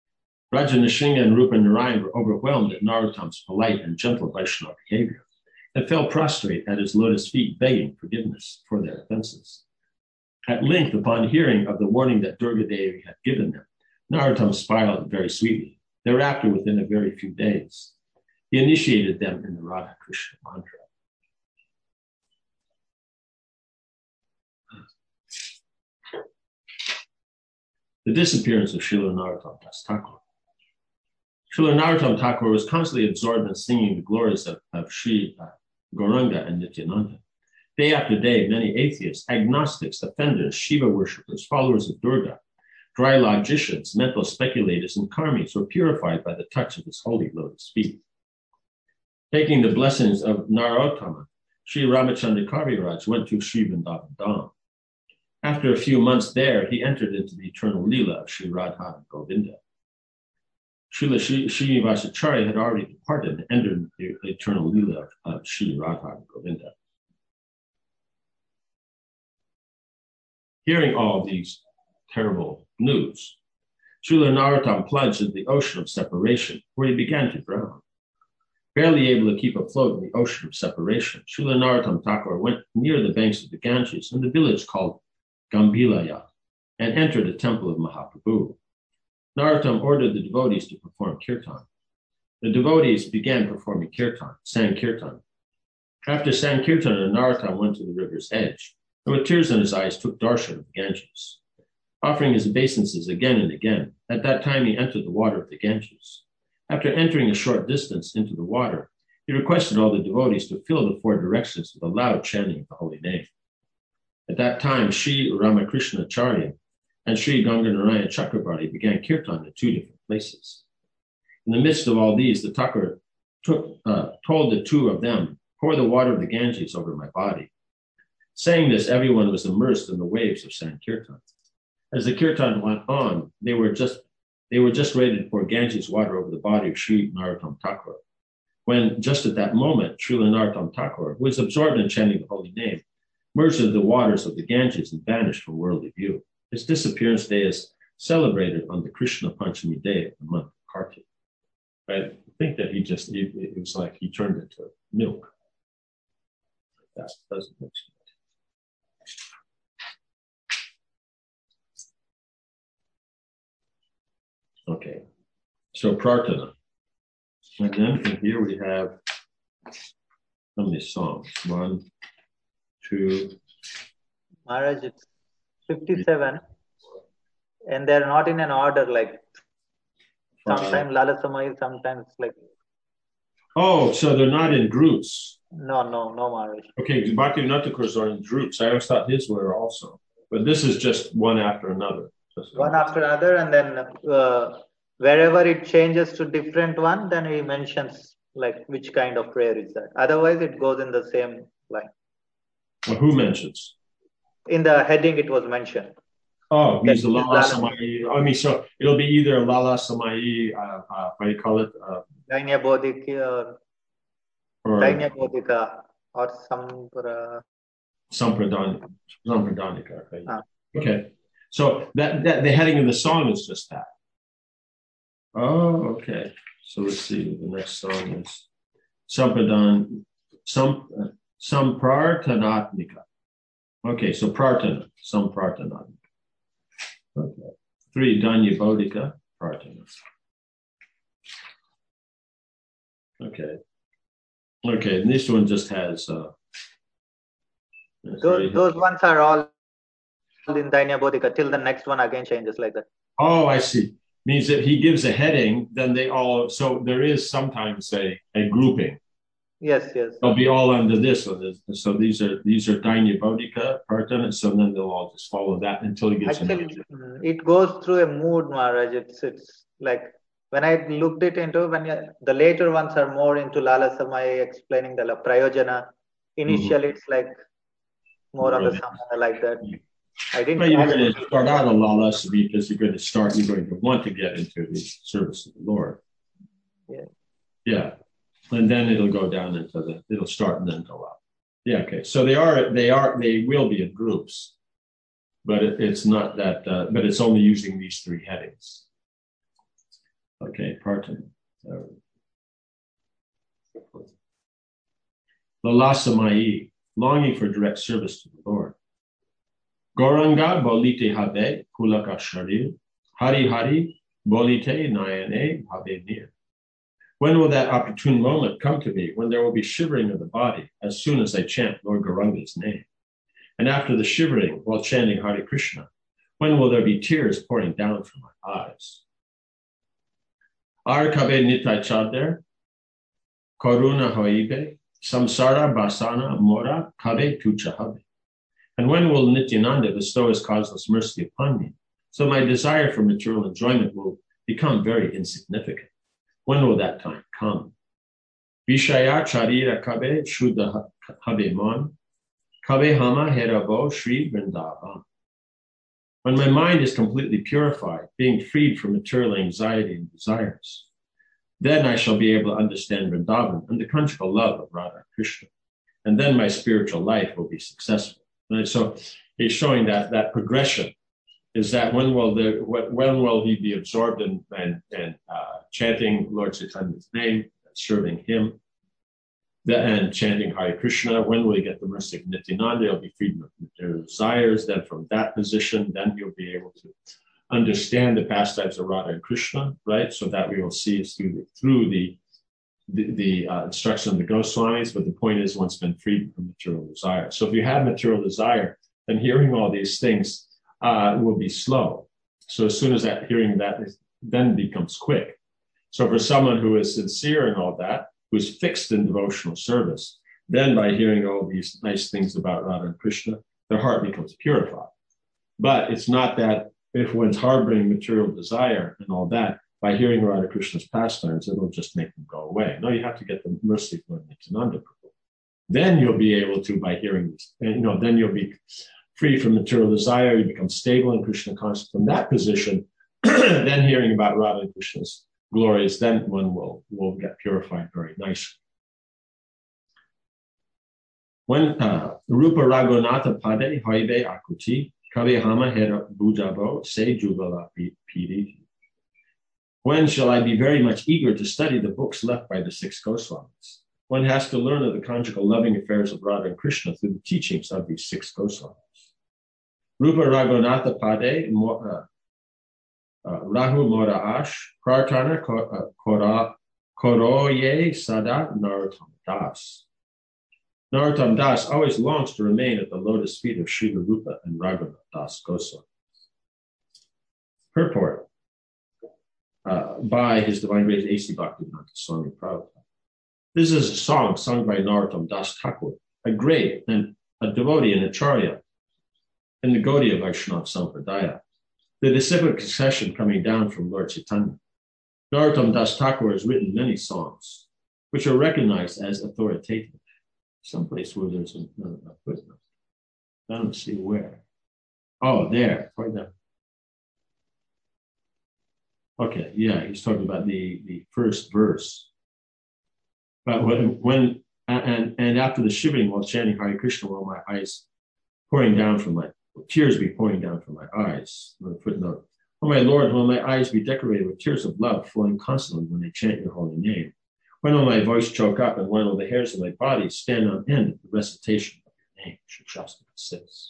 Raja Nrsinga and Rupa Narayan were overwhelmed at Narottam's polite and gentle Vaishnava behavior, and fell prostrate at his lotus feet, begging forgiveness for their offenses. At length, upon hearing of the warning that Durga Devi had given them, Narottam smiled very sweetly. Thereafter, within a very few days, he initiated them in the Radha Krishna mantra. The disappearance of Srila Narottam Das Thakur. Srila Narottam Thakur was constantly absorbed in singing the glories of Sri Gauranga and Nityananda. Day after day, many atheists, agnostics, offenders, Shiva worshippers, followers of Durga, dry logicians, mental speculators, and karmis were purified by the touch of his holy lotus feet. Taking the blessings of Narottama, Sri Ramachandra Kaviraj went to Sri Vrindavan Dham. After a few months there, he entered into the eternal Leela of Sri Radha and Govinda. Srila Srinivasacharya had already departed and entered the eternal Leela of Sri Radha and Govinda. Hearing all these terrible news, Srila Narottam plunged into the ocean of separation, where he began to drown. Barely able to keep afloat in the ocean of separation, Srila Narottam Thakur went near the banks of the Ganges in the village called Gambilaya and entered the temple of Mahaprabhu. Narottam ordered the devotees to perform kirtan. The devotees began performing kirtan, Sankirtan. After Sankirtan, Narottam went to the river's edge, and with tears in his eyes took darshan of the Ganges. Offering his obeisances again and again, at that time he entered the water of the Ganges. After entering a short distance into the water, he requested all the devotees to fill the four directions with a loud chanting of the holy name. At that time, Sri Ramakrishna Acharya and Sri Ganganarayan Chakrabarti began kirtan in two different places. In the midst of all these, the Thakur told the two of them, "Pour the water of the Ganges over my body." Saying this, everyone was immersed in the waves of Sankirtan. As the kirtan went on, they were just ready to pour Ganges water over the body of Sri Narottam Thakur, when just at that moment, Srila Narottam Thakur, who was absorbed in chanting the holy name, merged into the waters of the Ganges and vanished from worldly view. His disappearance day is celebrated on the Krishna Panchami day of the month of Kartik. I think that it was like he turned into milk. That doesn't make sense. Okay, so prarthana. And then in here we have how many songs? 1, 2. Maharaj, it's 57. And they're not in an order, like sometimes Lala Samai, sometimes like. Oh, so they're not in groups. No, Maharaj. Okay, Bhaktivinoda Thakurs are in groups. I always thought his were also. But this is just one after another. One after another, and then wherever it changes to different one, then he mentions like which kind of prayer is that. Otherwise, it goes in the same line. Well, who mentions? In the heading, it was mentioned. Oh, he's the Lala Samai. I mean, so it'll be either Lala Samai, what do you call it? Dainya Bodhika, or Sampradhanika. Right? Okay. So that the heading of the song is just that. Oh, okay. So let's see. The next song is Samprarthanatmika. Okay, so Prarthana, Samprarthanatmika. Okay. 3, Danya Bodhika, Prarthana. Okay. Okay, and this one just has those ones are all in Dainya Bodhika till the next one again changes like that. Oh, I see. Means that he gives a heading, then they all, so there is sometimes a grouping. Yes. They'll be all under this one. So these are Dainya Bodhika, Prarthana, so then they'll all just follow that until he gets actually, it goes through a mood, Maharaj. It's like when I looked it into, the later ones are more into Lala Samai explaining the Prayojana. Initially, it's like more on the Samana like that. I didn't. But you're going to start out on Lala Samai because you're going to want to get into the service of the Lord. Yeah. And then it'll go down it'll start and then go up. Yeah, okay. So they will be in groups, but it's not that, but it's only using these 3 headings. Okay, Prarthana. Lalasamai, longing for direct service to the Lord. Gauranga bolite habe pulaka sharir, hari hari bolite nayane habe nir. When will that opportune moment come to me when there will be shivering of the body as soon as I chant Lord Gauranga's name? And after the shivering while chanting Hare Krishna, when will there be tears pouring down from my eyes? Ar kabe nitai chader, karuna hoibe, samsara basana mora kabe tuchahabe. And when will Nityananda bestow his causeless mercy upon me, so my desire for material enjoyment will become very insignificant? When will that time come? Vishaya charira kabe shuddha habe mon, kabe hama herabo shri vrindavan. When my mind is completely purified, being freed from material anxiety and desires, then I shall be able to understand Vrindavan and the conjugal love of Radha Krishna. And then my spiritual life will be successful. And so he's showing that progression is that when will he be absorbed in chanting Lord Chaitanya's name, serving him, and chanting Hare Krishna? When will he get the mercy of Nityananda? He'll be freed from material desires. Then from that position, then he'll be able to understand the pastimes of Radha and Krishna, right? So that we will see is through the instruction of the Goswamis. But the point is, one's been freed from material desire. So if you have material desire, then hearing all these things will be slow. So as soon as that hearing that then becomes quick. So for someone who is sincere in all that, who's fixed in devotional service, then by hearing all these nice things about Radha and Krishna, their heart becomes purified. But it's not that if one's harboring material desire and all that, by hearing Radha Krishna's pastimes, it'll just make them go away. No, you have to get the mercy from Nityananda Prabhu. Then you'll be able to, by hearing this, then you'll be free from material desire, you become stable in Krishna consciousness. From that position, then hearing about Radha and Krishna's glories, then one will get purified very nicely. When Rupa Raghunatha Pade Haibe Akuti Kabe Hama Hera Bujabo Se Jubala Piri. When shall I be very much eager to study the books left by the six Goswamis? One has to learn of the conjugal loving affairs of Radha and Krishna through the teachings of these six Goswamis. Rupa Raghunatha Pade Rahu Mora Ash Prarthana Koroye Sada Narottam Das. Narottam Das always longs to remain at the lotus feet of Srila Rupa and Raghunath Das Goswami. Purport by His Divine Grace A.C. Bhaktivedanta Swami Prabhupada. This is a song sung by Narottam Das Thakur, a great and a devotee and acharya in the Gaudiya Vaishnava Sampradaya, the disciplic succession coming down from Lord Chaitanya. Narottam Das Thakur has written many songs, which are recognized as authoritative. Someplace where there's a footnote. I don't see where. Oh, there. Right there. Okay, yeah, he's talking about the first verse. But when after the shivering while chanting Hare Krishna, while my eyes pouring down from my tears be pouring down from my eyes. Footnote. Oh my Lord, will my eyes be decorated with tears of love flowing constantly when they chant your holy name? When will my voice choke up and when will the hairs of my body stand on end at the recitation of your name? Shastra 6.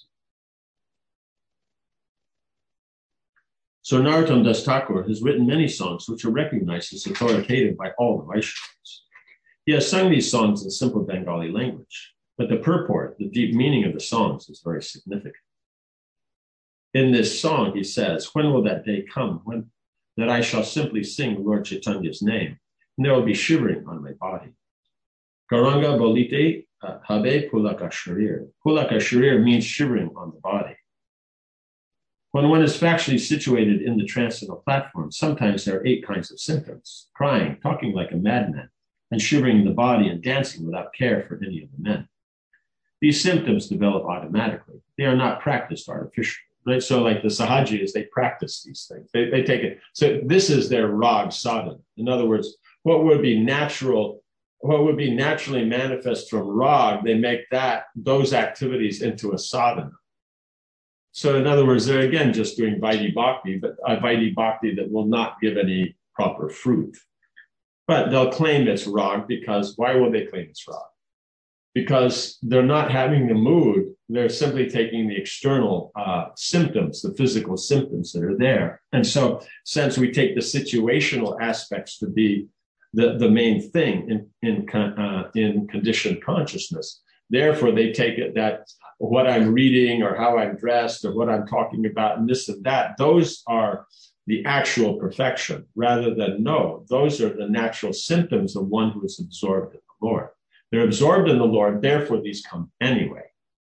So Narottam Das Thakur has written many songs which are recognized as authoritative by all the Vaishnavas. He has sung these songs in simple Bengali language, but the purport, the deep meaning of the songs is very significant. In this song, he says, when will that day come when that I shall simply sing Lord Chaitanya's name, and there will be shivering on my body? Gauranga bolite habe pulaka sharir. Pulaka sharir means shivering on the body. When one is factually situated in the transcendental platform, sometimes there are 8 kinds of symptoms: crying, talking like a madman, and shivering in the body and dancing without care for any of the men. These symptoms develop automatically. They are not practiced artificially. Right? So like the Sahajis, they practice these things. They take it. So this is their rag sadhana. In other words, what would be naturally manifest from rag, they make those activities into a sadhana. So in other words, they're again just doing Vaidhi Bhakti, but a Vaidhi Bhakti that will not give any proper fruit. But they'll claim it's rag because why will they claim it's rag? because they're not having the mood. They're simply taking the external symptoms, the physical symptoms that are there. And so since we take the situational aspects to be the main thing in conditioned consciousness, therefore they take it that what I'm reading or how I'm dressed or what I'm talking about and this and that, those are the actual perfection, rather than no, those are the natural symptoms of one who is absorbed in the Lord. They're absorbed in the Lord, therefore these come anyway.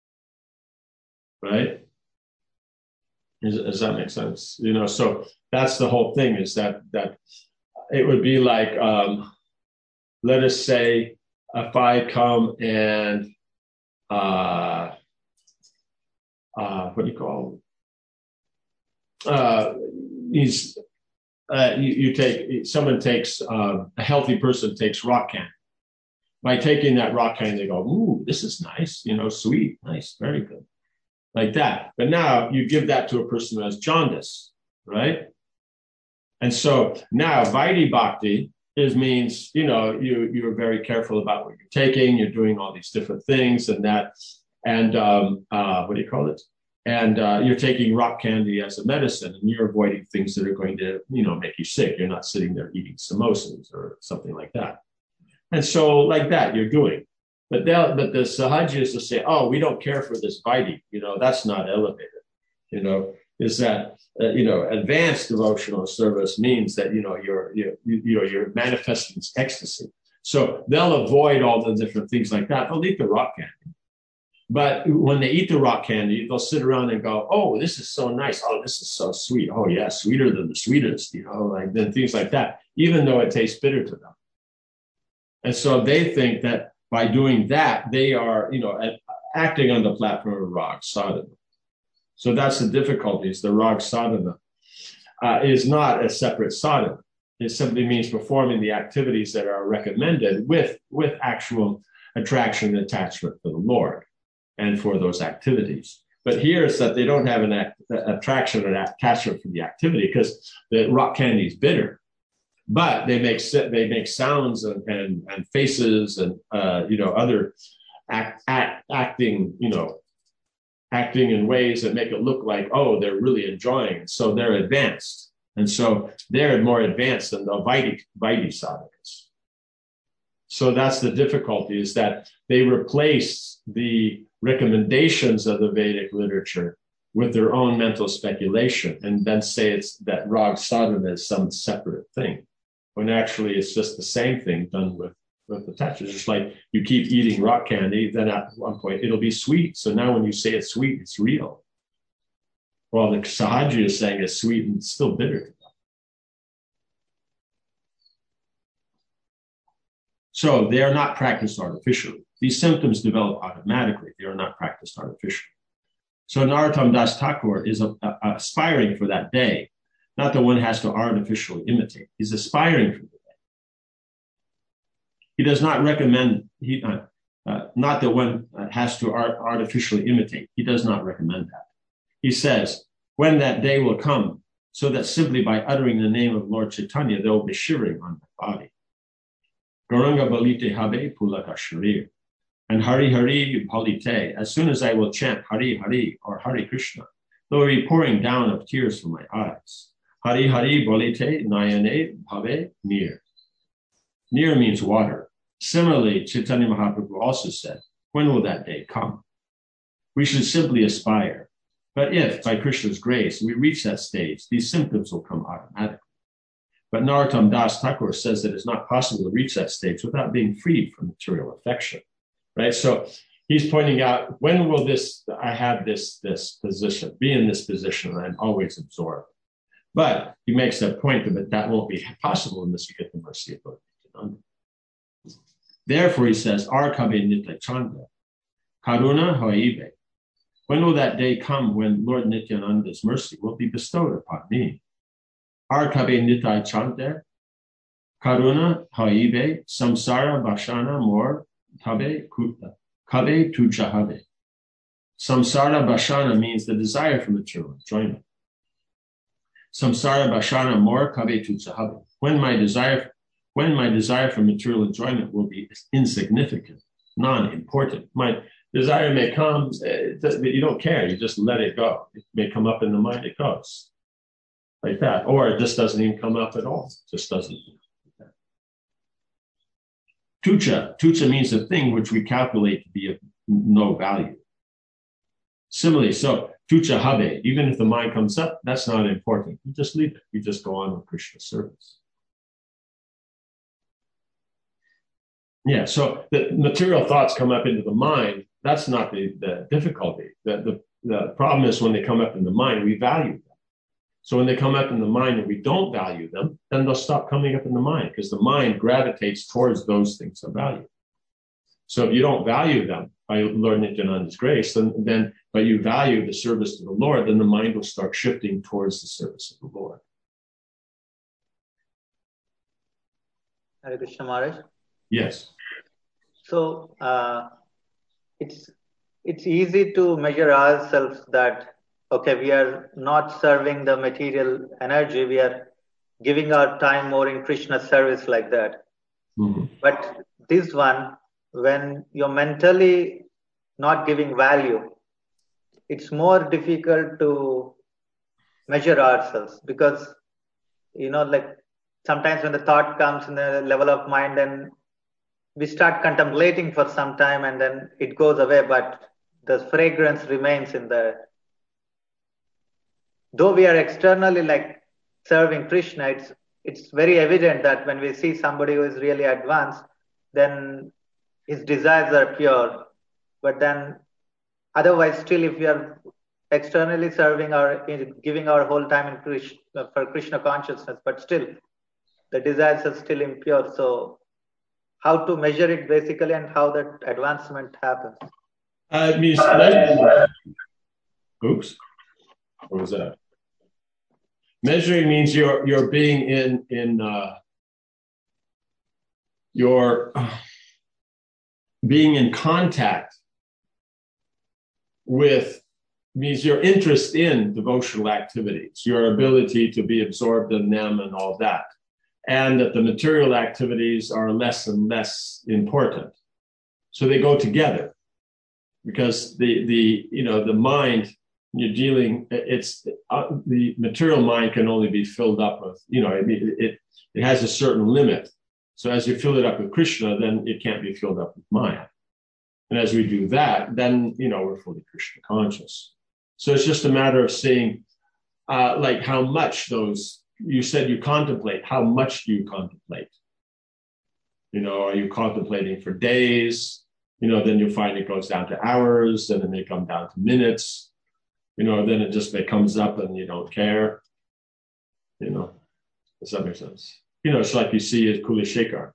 Right? Does that make sense? So that's the whole thing, is that it would be like, let us say, if I come and what do you call someone takes a healthy person takes rock candy. By taking that rock candy, they go, ooh, this is nice, sweet, nice, very good, like that. But now you give that to a person who has jaundice, right? And so now Vaidhi Bhakti means, you're very careful about what you're taking. You're doing all these different things and that. And what do you call it? And you're taking rock candy as a medicine, and you're avoiding things that are going to, make you sick. You're not sitting there eating samosas or something like that. And so like that you're doing. But the Sahajis will say, oh, we don't care for this Vaidhi. That's not elevated. Is that, advanced devotional service means that, you're manifesting ecstasy. So they'll avoid all the different things like that. They'll eat the rock candy. But when they eat the rock candy, they'll sit around and go, oh, this is so nice. Oh, this is so sweet. Oh, yeah, sweeter than the sweetest, then things like that, even though it tastes bitter to them. And so they think that by doing that, they are, acting on the platform of Rag Sadhana. So that's the difficulty, is the Rag Sadhana is not a separate sadhana. It simply means performing the activities that are recommended with actual attraction and attachment for the Lord and for those activities. But here it's that they don't have an attraction and attachment for the activity, because the rock candy is bitter. But they make sounds and faces and other acting in ways that make it look like, oh, they're really enjoying it. So they're advanced, and so they're more advanced than the Vaidhi sadhakas. So that's the difficulty, is that they replace the recommendations of the Vedic literature with their own mental speculation, and then say it's that Rag Sadhana is some separate thing, when actually it's just the same thing done with attachment. It's just like you keep eating rock candy, then at one point it'll be sweet. So now when you say it's sweet, it's real. Well, the Sahaji is saying it's sweet and it's still bitter. So they are not practiced artificially. These symptoms develop automatically. They are not practiced artificially. So Narottam Das Thakur is aspiring for that day, not that one has to artificially imitate. He's aspiring for the day. He does not recommend, not that one has to artificially imitate. He does not recommend that. He says, when that day will come, so that simply by uttering the name of Lord Chaitanya, there will be shivering on my body. Gauranga Balite Habe Pulaka Sharir. And Hari Hari Balite, as soon as I will chant Hari Hari or Hari Krishna, there will be pouring down of tears from my eyes. Hari Hari Balite Nayane Bhave Nir. Nir means water. Similarly, Chaitanya Mahaprabhu also said, when will that day come? We should simply aspire. But if, by Krishna's grace, we reach that stage, these symptoms will come automatically. But Narottam Das Thakur says that it's not possible to reach that stage without being freed from material affection, right? So he's pointing out, when will I have this position, be in this position, and I'm always absorbed. But he makes that point that won't be possible unless you get the mercy of Lord Nityananda. Therefore, he says, Arkabe Nitya Chanda, Karuna Haibe. When will that day come when Lord Nityananda's mercy will be bestowed upon me? Arkabe Nitya Chanda, Karuna Haibe, Samsara Bashana Mor Tabe Kuta, Kabe Tujahabe. Samsara Bashana means the desire for material enjoyment. Samsara Bashana Mor Kabe Tujahabe. When my desire for material enjoyment will be insignificant, non-important. My desire may come, but you don't care. You just let it go. It may come up in the mind, it goes like that. Or it just doesn't even come up at all. It just doesn't. Tucha means a thing which we calculate to be of no value. Similarly, so tucha habe, even if the mind comes up, that's not important. You just leave it. You just go on with Krishna service. Yeah, so the material thoughts come up into the mind. That's not the difficulty. The problem is when they come up in the mind, we value them. So when they come up in the mind and we don't value them, then they'll stop coming up in the mind because the mind gravitates towards those things of value. So if you don't value them by Lord Nityananda's grace, then but you value the service to the Lord, then the mind will start shifting towards the service of the Lord. Hare Krishna Maharaj. Yes. So it's easy to measure ourselves that, okay, we are not serving the material energy, we are giving our time more in Krishna service like that. Mm-hmm. But this one, when you're mentally not giving value, it's more difficult to measure ourselves because, like sometimes when the thought comes in the level of mind, then we start contemplating for some time and then it goes away, but the fragrance remains in the. Though we are externally like serving Krishna, it's very evident that when we see somebody who is really advanced, then his desires are pure. But then otherwise, still, if we are externally serving or giving our whole time in Krishna, for Krishna consciousness, but still the desires are still impure. So how to measure it basically and how that advancement happens? It means oops. What was that? Measuring means you're being you're being in contact with, means your interest in devotional activities, your ability to be absorbed in them and all that, and that the material activities are less and less important. So they go together because the mind. You're dealing, it's the material mind can only be filled up with, it has a certain limit. So as you fill it up with Krishna, then it can't be filled up with Maya. And as we do that, then, we're fully Krishna conscious. So it's just a matter of seeing, like how much you said you contemplate, how much do you contemplate? Are you contemplating for days? Then you'll find it goes down to hours, and then they come down to minutes. Then it comes up and you don't care. Does that make sense? It's like you see at Kulashekar,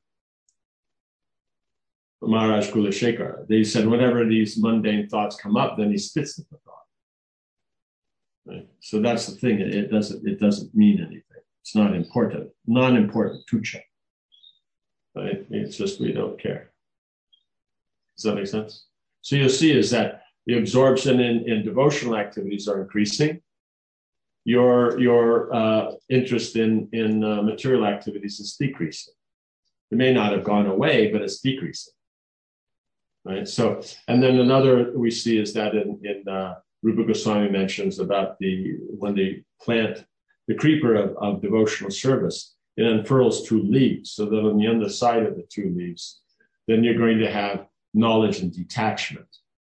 Maharaj Kulashekar. They said whenever these mundane thoughts come up, then he spits the thought. Right? So that's the thing. It doesn't mean anything. It's not important. Non-important tucha. Right? It's just we don't care. Does that make sense? So you'll see is that the absorption in devotional activities are increasing. Your interest in material activities is decreasing. It may not have gone away, but it's decreasing. Right. So, and then another we see is that in Rupa Goswami mentions about when they plant the creeper of devotional service, it unfurls 2 leaves, so that on the underside of the 2 leaves, then you're going to have knowledge and detachment.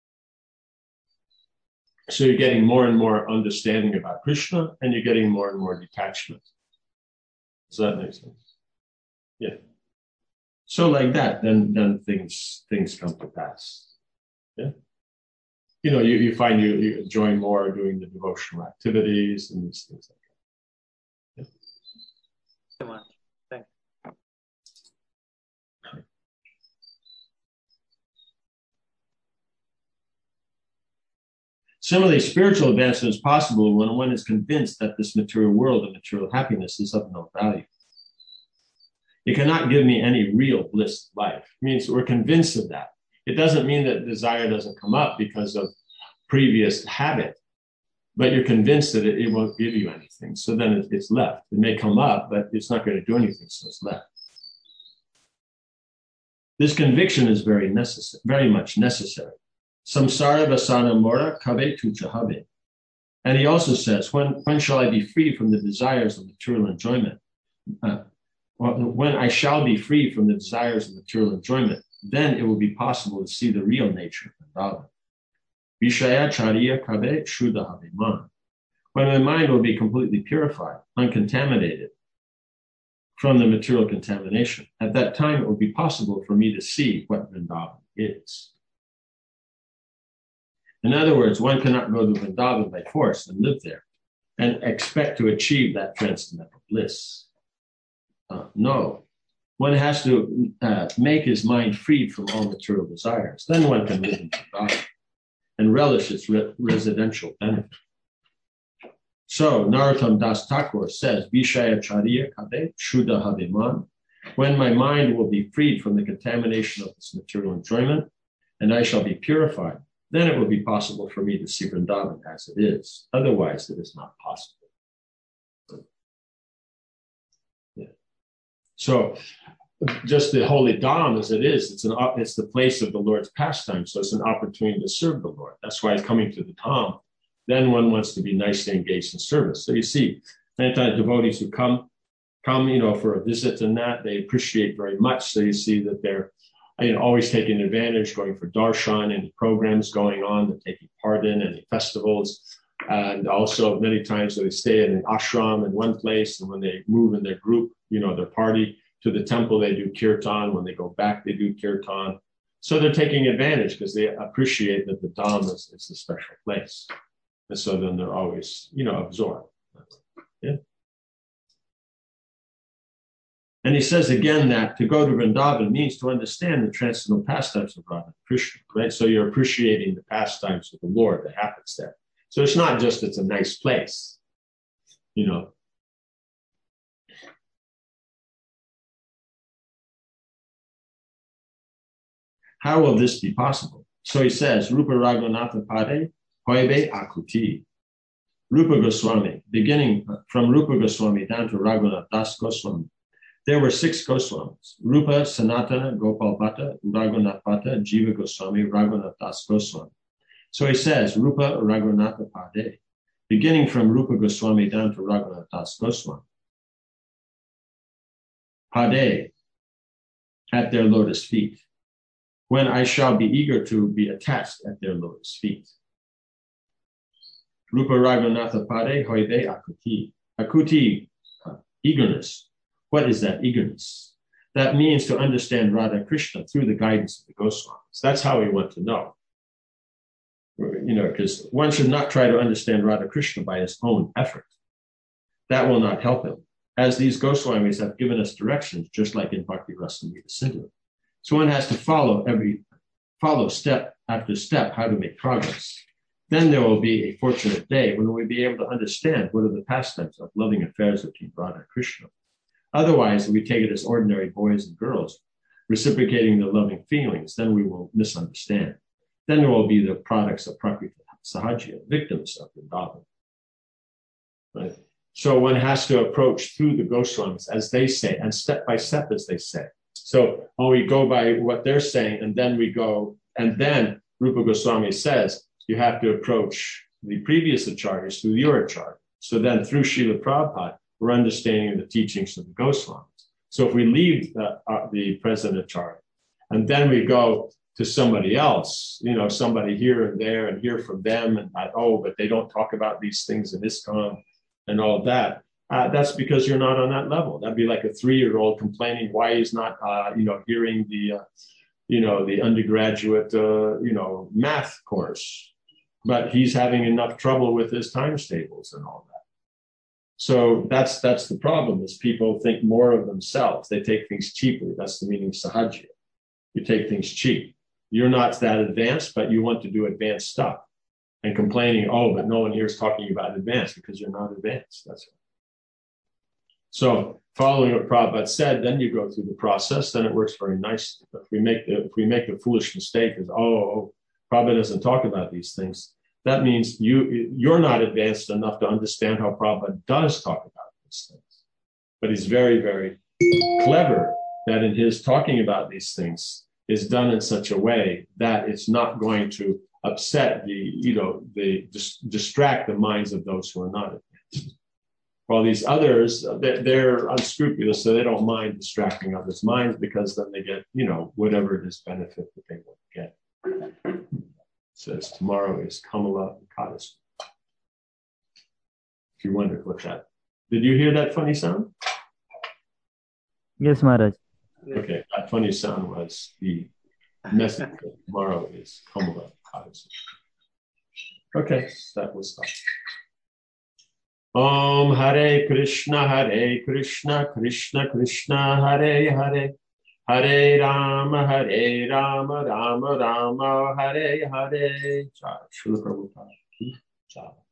So you're getting more and more understanding about Krishna, and you're getting more and more detachment. Does that make sense? Yeah. So like that, then things come to pass. Yeah. You find you enjoy more doing the devotional activities and these things like that. Yeah. Come on. Thanks. Similarly, spiritual advancement is possible when one is convinced that this material world and material happiness is of no value. It cannot give me any real bliss of life. It means we're convinced of that. It doesn't mean that desire doesn't come up because of previous habit, but you're convinced that it won't give you anything. So then it's left. It may come up, but it's not going to do anything, so it's left. This conviction is very much necessary. Samsara vasana mora kabe tuchahabe. And he also says, when shall I be free from the desires of material enjoyment? When I shall be free from the desires of material enjoyment, then it will be possible to see the real nature of Vrindavan. Vishaya chariya kabe shuddha man. When my mind will be completely purified, uncontaminated from the material contamination, at that time it will be possible for me to see what Vrindavan is. In other words, one cannot go to Vrindavan by force and live there and expect to achieve that transcendental bliss. No, one has to make his mind freed from all material desires. Then one can live in Vrindavan and relish its residential benefit. So Narottam Das Thakur says, Vishaya Chariya Kabe Shuddha Haviman, when my mind will be freed from the contamination of this material enjoyment, and I shall be purified, then it will be possible for me to see Vrindavan as it is. Otherwise, it is not possible. Yeah. So, just the holy Dham as it is, it's the place of the Lord's pastime. So it's an opportunity to serve the Lord. That's why coming to the Dham, then one wants to be nicely engaged in service. So you see, many times devotees who come, for a visit and that, they appreciate very much. So you see that they're always taking advantage, going for darshan, any programs going on, they're taking part in, any festivals. And also many times they stay in an ashram in one place, and when they move in their group, their party to the temple, they do kirtan. When they go back, they do kirtan. So they're taking advantage because they appreciate that the Dham is a special place. And so then they're always, absorbed. Yeah. And he says again that to go to Vrindavan means to understand the transcendental pastimes of Radha Krishna, right? So you're appreciating the pastimes of the Lord that happens there. So it's not just it's a nice place, How will this be possible? So he says, Rupa Raghunatha Pade Hoibe Akuti. Rupa Goswami, beginning from Rupa Goswami down to Raghunath Das Goswami. There were 6 Goswamis: Rupa, Sanatana, Gopal Bhatta, Raghunath Bhatta, Jiva Goswami, Raghunath Das Goswami. So he says, Rupa Raghunatha Pade, beginning from Rupa Goswami down to Raghunath Das Goswami. Pade, at their lotus feet, when I shall be eager to be attached at their lotus feet. Rupa Raghunatha Pade Hoide Akuti. Akuti, eagerness. What is that eagerness? That means to understand Radha Krishna through the guidance of the Goswamis. That's how we want to know. Because one should not try to understand Radha Krishna by his own effort. That will not help him, as these Goswamis have given us directions, just like in Bhakti Rasamrita Sindhu. So one has to follow step after step how to make progress. Then there will be a fortunate day when we'll be able to understand what are the pastimes of loving affairs between Radha and Krishna. Otherwise, if we take it as ordinary boys and girls, reciprocating the loving feelings, then we will misunderstand. Then there will be the products of Prakriti Sahajya, victims of Vrindavan. Right? So one has to approach through the Goswamis as they say, and step by step as they say. So when we go by what they're saying, and then we go, and then Rupa Goswami says, you have to approach the previous acharyas through your acharya. So then through Srila Prabhupada, we're understanding the teachings of the Goswamis. So if we leave the present acharya, and then we go to somebody else, somebody here and there, and hear from them, and but they don't talk about these things in ISKCON and all of that. That's because you're not on that level. That'd be like a 3-year-old complaining why he's not, hearing the undergraduate, math course, but he's having enough trouble with his times tables and all that. So that's the problem, is people think more of themselves. They take things cheaply. That's the meaning of sahajya. You take things cheap. You're not that advanced, but you want to do advanced stuff. And complaining, but no one here is talking about advanced, because you're not advanced. That's right. So following what Prabhupada said, then you go through the process, then it works very nicely. But if we make the foolish mistake of, Prabhupada doesn't talk about these things, that means you're not advanced enough to understand how Prabhupada does talk about these things. But he's very, very clever that in his talking about these things is done in such a way that it's not going to upset distract the minds of those who are not advanced. While these others, they're unscrupulous, so they don't mind distracting others' minds because then they get, whatever it is benefit that they want to get. It says tomorrow is Kamala and Kadasi. If you wondered what that, did you hear that funny sound? Yes, Maharaj. Okay, that funny sound was the message that tomorrow is Kamala and Kadasi. Okay, that was that. Om Hare Krishna, Krishna Krishna, Hare Hare, Hare Rama, Rama Rama, Hare Hare. Srila Prabhupada.